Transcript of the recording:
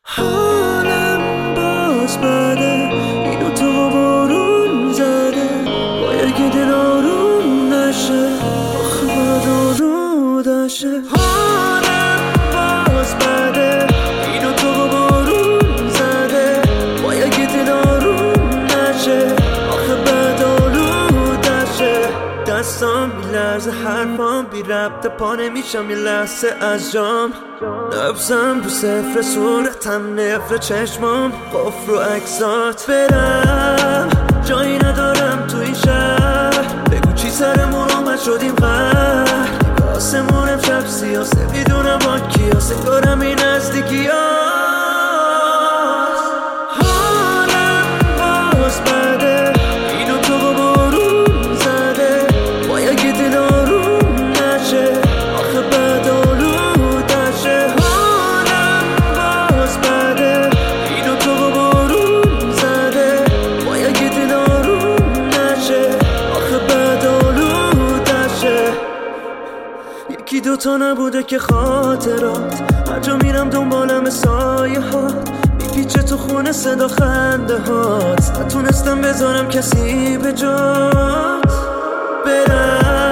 حالم باز بده، اینو تو بارون زده، باید که دل آروم نشه، آخه باید آلودشه. حالم باز بده، اینو تو بارون زده، باید که دل آروم نشه، آخه باید آلودشه. دستام میلرزه، حرفام بی ربطه، پا نمیشم یه لحظه از جام. نبزم رو صفر، صورتم نفر، چشمام قفل رو عکسات. برم جایی ندارم تو این شهر، بگو چی سرمون آمد شدیم غر. آسمون امشب سیاسه، میدونم با کیا، سکارم این نزدیکی هاست. حالم باز بده، اینو تو با بارون زده، باید که دل آروم نشه، آخه بد آلودشه. حالم باز بده، اینو تو با بارون زده، باید که دل آروم نشه، آخه بد آلودشه. یکی دوتا نبوده که خاطرات، هر جا میرم دنبالم سایه هات، میپیچه تو خونه صدا خنده هات، نتونستم بذارم کسی به جات. برم